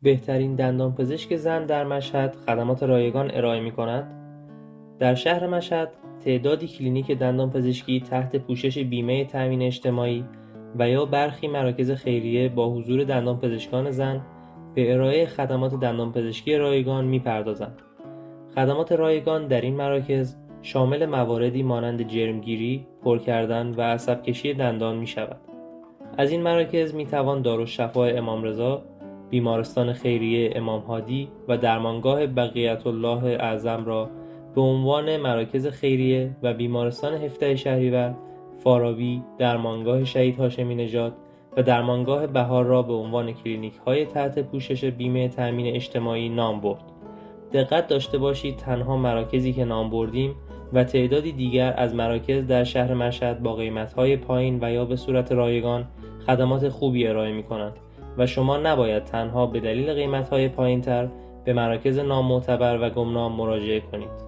بهترین دندانپزشک زن در مشهد خدمات رایگان ارائه می‌کند. در شهر مشهد تعدادی کلینیک دندانپزشکی تحت پوشش بیمه تامین اجتماعی و یا برخی مراکز خیریه با حضور دندانپزشکان زن به ارائه خدمات دندانپزشکی رایگان می‌پردازند. خدمات رایگان در این مراکز شامل مواردی مانند جرمگیری، پر کردن و عصب کشی دندان می‌شود. از این مراکز می‌توان دارالشفا امام رضا، بیمارستان خیریه امام هادی و درمانگاه بقیت الله اعظم را به عنوان مراکز خیریه و بیمارستان 17 شهریور، فارابی، درمانگاه شهید هاشمی نژاد و درمانگاه بهار را به عنوان کلینیک‌های تحت پوشش بیمه تامین اجتماعی نام برد. دقت داشته باشید تنها مراکزی که نام بردیم و تعدادی دیگر از مراکز در شهر مشهد با قیمت‌های پایین و یا به صورت رایگان خدمات خوبی ارائه می‌کنند و شما نباید تنها به دلیل قیمت‌های پایین‌تر به مراکز نامعتبر و گمنام مراجعه کنید.